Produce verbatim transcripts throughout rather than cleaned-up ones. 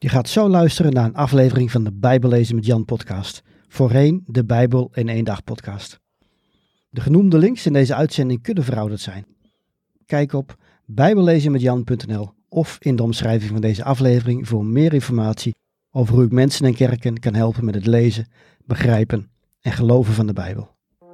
Je gaat zo luisteren naar een aflevering van de Bijbel lezen met Jan podcast. Voorheen de Bijbel in één dag podcast. De genoemde links in deze uitzending kunnen verouderd zijn. Kijk op bijbellezenmetjan punt n l of in de omschrijving van deze aflevering voor meer informatie over hoe ik mensen en kerken kan helpen met het lezen, begrijpen en geloven van de Bijbel.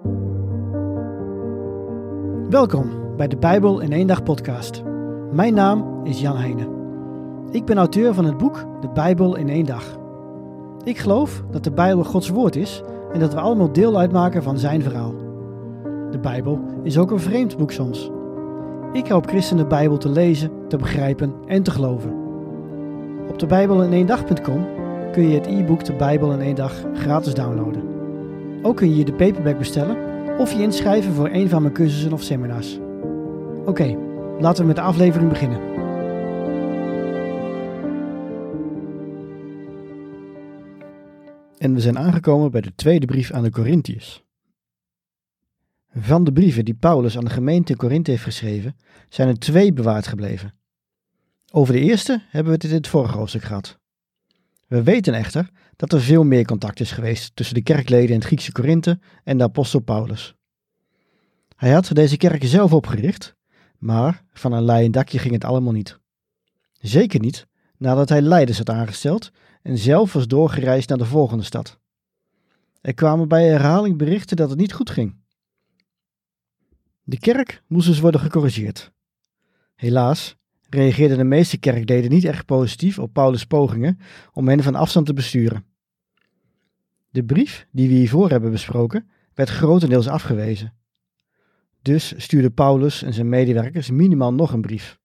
Welkom bij de Bijbel in één dag podcast. Mijn naam is Jan Heijnen. Ik ben auteur van het boek De Bijbel in één dag. Ik geloof dat de Bijbel Gods woord is en dat we allemaal deel uitmaken van zijn verhaal. De Bijbel is ook een vreemd boek soms. Ik help christenen de Bijbel te lezen, te begrijpen en te geloven. Op de bijbel in één dag punt com kun je het e-book De Bijbel in één dag gratis downloaden. Ook kun je de paperback bestellen of je inschrijven voor een van mijn cursussen of seminars. Oké, okay, laten we met de aflevering beginnen. En we zijn aangekomen bij de tweede brief aan de Korintiërs. Van de brieven die Paulus aan de gemeente in Korinthe heeft geschreven, zijn er twee bewaard gebleven. Over de eerste hebben we het in het vorige hoofdstuk gehad. We weten echter dat er veel meer contact is geweest tussen de kerkleden in het Griekse Korinthe en de apostel Paulus. Hij had deze kerken zelf opgericht, maar van een leien dakje ging het allemaal niet. Zeker niet nadat hij leiders had aangesteld en zelf was doorgereisd naar de volgende stad. Er kwamen bij herhaling berichten dat het niet goed ging. De kerk moest dus worden gecorrigeerd. Helaas reageerden de meeste kerkleden niet erg positief op Paulus' pogingen om hen van afstand te besturen. De brief die we hiervoor hebben besproken werd grotendeels afgewezen. Dus stuurde Paulus en zijn medewerkers minimaal nog een brief.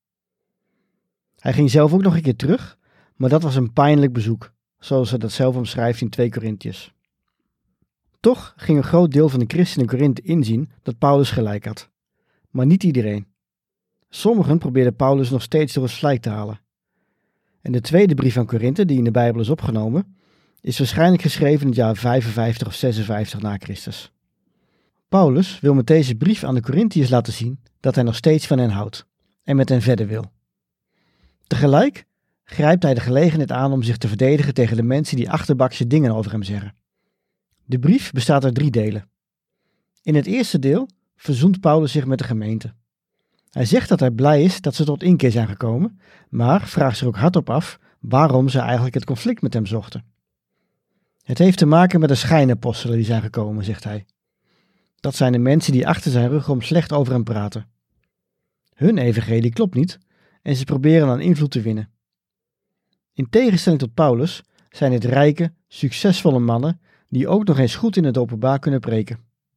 Hij ging zelf ook nog een keer terug, maar dat was een pijnlijk bezoek, zoals hij dat zelf omschrijft in twee Korintiërs. Toch ging een groot deel van de christenen in Korinthe inzien dat Paulus gelijk had. Maar niet iedereen. Sommigen probeerden Paulus nog steeds door het slijk te halen. En de tweede brief aan Korinthe, die in de Bijbel is opgenomen, is waarschijnlijk geschreven in het jaar vijfenvijftig of zesenvijftig na Christus. Paulus wil met deze brief aan de Korintiërs laten zien dat hij nog steeds van hen houdt en met hen verder wil. Tegelijk grijpt hij de gelegenheid aan om zich te verdedigen tegen de mensen die achterbakse dingen over hem zeggen. De brief bestaat uit drie delen. In het eerste deel verzoent Paulus zich met de gemeente. Hij zegt dat hij blij is dat ze tot inkeer zijn gekomen, maar vraagt zich ook hardop af waarom ze eigenlijk het conflict met hem zochten. Het heeft te maken met de schijnapostelen die zijn gekomen, zegt hij. Dat zijn de mensen die achter zijn rug om slecht over hem praten. Hun evangelie klopt niet en ze proberen aan invloed te winnen. In tegenstelling tot Paulus zijn het rijke, succesvolle mannen die ook nog eens goed in het openbaar kunnen preken.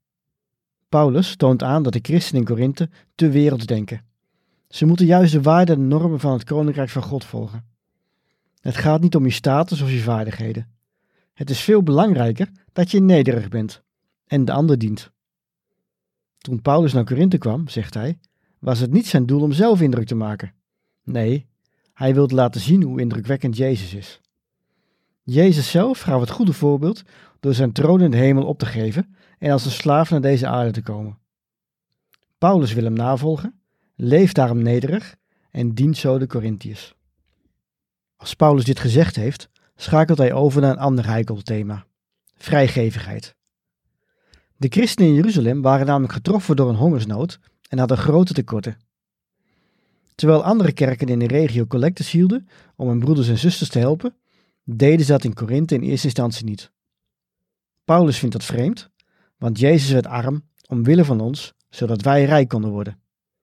Paulus toont aan dat de christenen in Korinthe te werelds denken. Ze moeten juist de waarden en normen van het koninkrijk van God volgen. Het gaat niet om je status of je vaardigheden. Het is veel belangrijker dat je nederig bent en de ander dient. Toen Paulus naar Korinthe kwam, zegt hij, was het niet zijn doel om zelf indruk te maken. Nee, hij wilde laten zien hoe indrukwekkend Jezus is. Jezus zelf gaf het goede voorbeeld door zijn troon in de hemel op te geven en als een slaaf naar deze aarde te komen. Paulus wil hem navolgen, leeft daarom nederig en dient zo de Korintiërs. Als Paulus dit gezegd heeft, schakelt hij over naar een ander heikel thema: vrijgevigheid. De christenen in Jeruzalem waren namelijk getroffen door een hongersnood en hadden grote tekorten. Terwijl andere kerken in de regio collectes hielden om hun broeders en zusters te helpen, deden ze dat in Korinthe in eerste instantie niet. Paulus vindt dat vreemd, want Jezus werd arm omwille van ons, zodat wij rijk konden worden.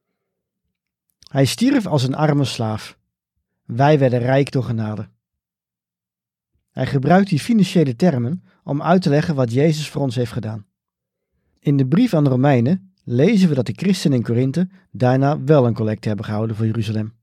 Hij stierf als een arme slaaf. Wij werden rijk door genade. Hij gebruikt die financiële termen om uit te leggen wat Jezus voor ons heeft gedaan. In de brief aan de Romeinen lezen we dat de christenen in Korinthe daarna wel een collecte hebben gehouden voor Jeruzalem.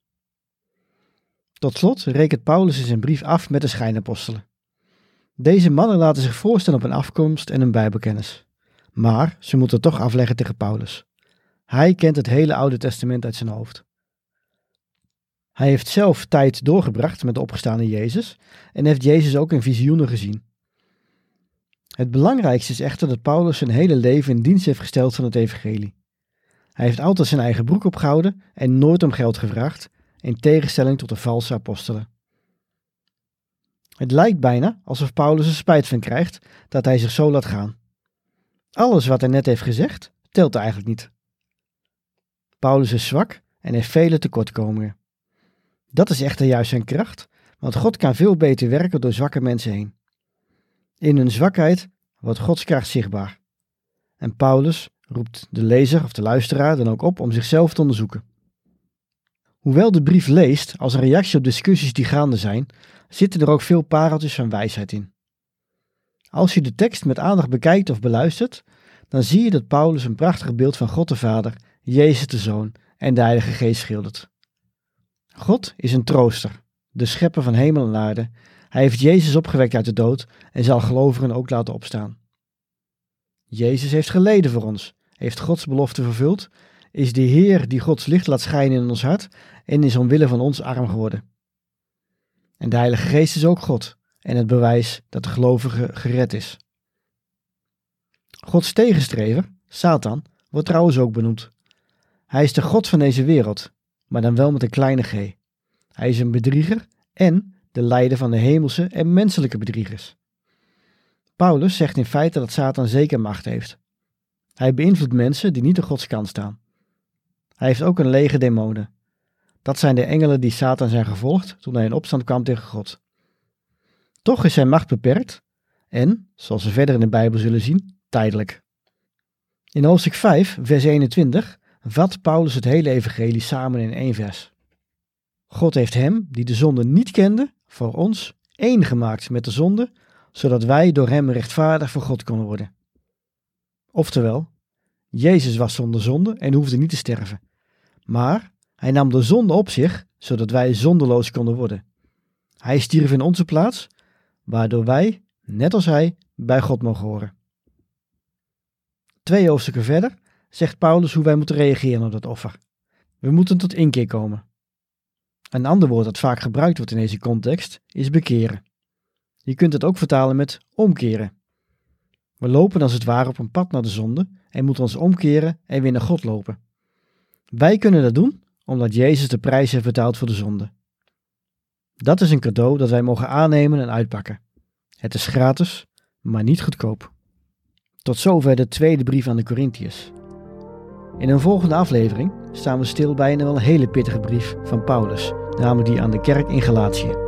Tot slot rekent Paulus in zijn brief af met de schijnapostelen. Deze mannen laten zich voorstellen op hun afkomst en hun bijbelkennis. Maar ze moeten toch afleggen tegen Paulus. Hij kent het hele Oude Testament uit zijn hoofd. Hij heeft zelf tijd doorgebracht met de opgestane Jezus en heeft Jezus ook in visioenen gezien. Het belangrijkste is echter dat Paulus zijn hele leven in dienst heeft gesteld van het evangelie. Hij heeft altijd zijn eigen broek opgehouden en nooit om geld gevraagd, in tegenstelling tot de valse apostelen. Het lijkt bijna alsof Paulus er spijt van krijgt dat hij zich zo laat gaan. Alles wat hij net heeft gezegd, telt eigenlijk niet. Paulus is zwak en heeft vele tekortkomingen. Dat is echter juist zijn kracht, want God kan veel beter werken door zwakke mensen heen. In hun zwakheid wordt Gods kracht zichtbaar. En Paulus roept de lezer of de luisteraar dan ook op om zichzelf te onderzoeken. Hoewel de brief leest als een reactie op discussies die gaande zijn, zitten er ook veel pareltjes van wijsheid in. Als je de tekst met aandacht bekijkt of beluistert, dan zie je dat Paulus een prachtig beeld van God de Vader, Jezus de Zoon en de Heilige Geest schildert. God is een trooster, de schepper van hemel en aarde. Hij heeft Jezus opgewekt uit de dood en zal gelovigen ook laten opstaan. Jezus heeft geleden voor ons, heeft Gods belofte vervuld, is de Heer die Gods licht laat schijnen in ons hart en is omwille van ons arm geworden. En de Heilige Geest is ook God en het bewijs dat de gelovige gered is. Gods tegenstrever, Satan, wordt trouwens ook benoemd. Hij is de god van deze wereld, maar dan wel met een kleine g. Hij is een bedrieger en de leider van de hemelse en menselijke bedriegers. Paulus zegt in feite dat Satan zeker macht heeft. Hij beïnvloedt mensen die niet aan Gods kant staan. Hij heeft ook een leger demonen. Dat zijn de engelen die Satan zijn gevolgd toen hij in opstand kwam tegen God. Toch is zijn macht beperkt en, zoals we verder in de Bijbel zullen zien, tijdelijk. In hoofdstuk vijf, vers eenentwintig, vat Paulus het hele evangelie samen in één vers. God heeft hem, die de zonde niet kende, voor ons één gemaakt met de zonde, zodat wij door hem rechtvaardig voor God konden worden. Oftewel, Jezus was zonder zonde en hoefde niet te sterven. Maar hij nam de zonde op zich, zodat wij zondeloos konden worden. Hij stierf in onze plaats, waardoor wij, net als hij, bij God mogen horen. Twee hoofdstukken verder zegt Paulus hoe wij moeten reageren op dat offer. We moeten tot inkeer komen. Een ander woord dat vaak gebruikt wordt in deze context is bekeren. Je kunt het ook vertalen met omkeren. We lopen als het ware op een pad naar de zonde en moeten ons omkeren en weer naar God lopen. Wij kunnen dat doen omdat Jezus de prijs heeft betaald voor de zonde. Dat is een cadeau dat wij mogen aannemen en uitpakken. Het is gratis, maar niet goedkoop. Tot zover de tweede brief aan de Korintiërs. In een volgende aflevering staan we stil bij een wel een hele pittige brief van Paulus, namelijk die aan de kerk in Galatië.